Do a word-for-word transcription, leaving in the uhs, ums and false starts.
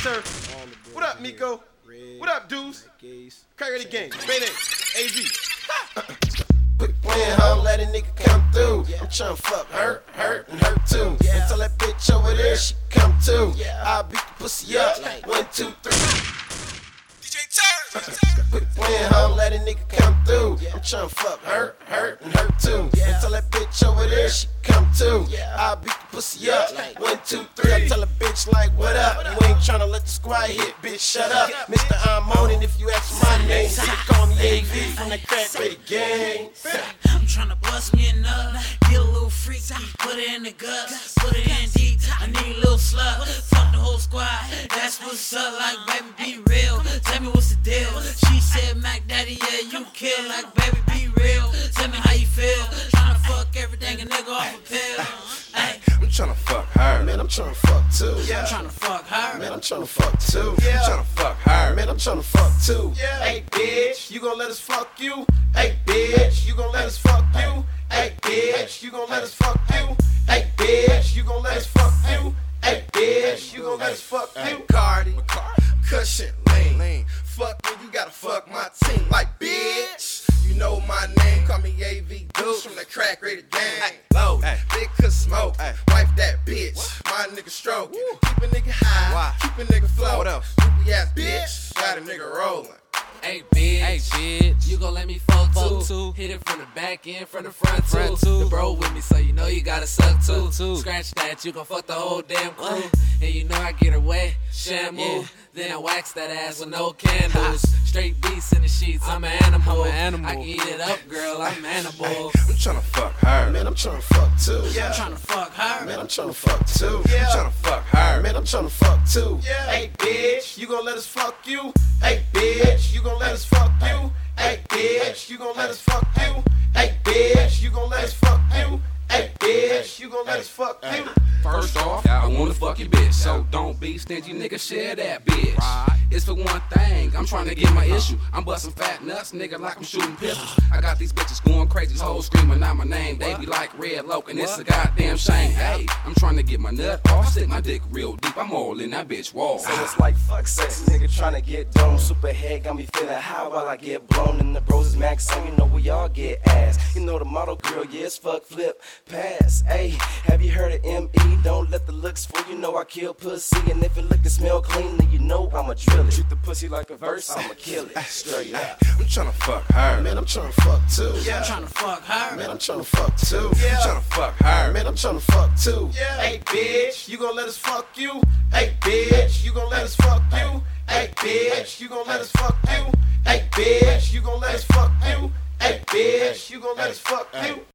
Turf. What up, Miko? What up, Deuce? Carry the game. Mayday. A Z. Quit playing, hoe, let a nigga come through. I'm tryna fuck her, hurt, and hurt too. Until that bitch over there, she come too. I'll beat the pussy up. One, two, three. D J Turf. Quit playing, hoe, let a nigga come through. I'm tryna fuck her, hurt, and hurt too. Until that bitch over there, she come too. I'll beat the pussy up. One, two, three. I tell a bitch like, what up? You ain't tryna let the squad hit, bitch. Shut up, Mister I'm on it. If you ask my name, so they call me A V from that crack ready gang. I'm tryna bust me a nut, get a little freaky, put it in the guts, put it in deep. I need a little slut, fuck the whole squad. That's what's up, like baby, be real. Tell me what's the deal. She said, Mac Daddy, yeah, you kill. Like baby, be real. Tell me how you feel. Tryna fuck everything a nigga off a pill. Ay. I'm tryna fuck her, man. I'm tryna fuck too. I'm tryna fuck her, man. I'm tryna fuck too. I'm tryna fuck her, man. I'm tryna fuck too. Hey bitch, you gon' let us fuck you? Hey bitch, you gon' let us fuck you? Hey bitch, you gon' let us fuck you? Hey bitch, you gon' let us fuck you? Hey bitch, you gon' let us fuck you? Cardi, cushion, lean. Fuck me, you gotta fuck my team. Like bitch, you know my name. Call me A V Deuce from the crack rated gang. Low, big cuss smoke, wipe that bitch. My nigga stroke, keep a nigga high, keep a nigga flow. Stupid ass bitch, got a nigga rolling. Hey bitch, hey bitch, you gon' let me fuck too. too. Hit it from the back end, from the front, front too. too. The bro with me, so you know you gotta suck too. too. Scratch that, you gon' fuck the whole damn crew. And you know I get her wet, shampoo. Yeah. Then I wax that ass with no candles. Straight beats in the sheets, I'm an animal. I'm an animal. I can eat it up, girl, I'm animal. Hey, I'm tryna fuck her, man. I'm tryna fuck too. I'm tryna fuck her, man. I'm tryna fuck too. I'm tryna fuck her, man. I'm tryna fuck too. Hey bitch, you gon' let us fuck you? Hey bitch, you gon' let us fuck you? Hey bitch, you gon' let us fuck you? Hey bitch, you gon' let us fuck you? Hey bitch, you gon' let us fuck you? First off, I wanna fuck your bitch, so don't be stingy, nigga, share that bitch. It's for one thing, I'm trying to get my issue. I'm busting fat nuts, nigga, like I'm shooting pistols. I got these bitches going crazy, these hoes screaming out my name. They be like Red Loke, and it's a goddamn shame. Hey, I'm trying to get my nut off, stick my dick real deep. I'm all in that bitch wall. So it's like fuck sex, nigga trying to get done. Super head got me feeling high while I get blown. And the bros is max on, you know we all get ass. You know the model girl, yeah, it's fuck, flip, pass. Hey, have you heard of M E? Don't let the looks fool, you know I kill pussy. And if it look and smell clean, then you know I'ma drill it. Shoot the pussy like a verse, I'ma kill it. Straight up. I'm tryna fuck her, man. I'm tryna fuck too. I'm tryna fuck her, man. I'm tryna fuck too. I'm tryna fuck her, man. I'm tryna fuck too. Hey bitch, you gon' let us fuck you? Hey bitch, you gon' let us fuck you? Hey bitch, you gon' let us fuck you? Hey bitch, you gon' let us fuck you? Hey bitch, you gon' let us fuck you?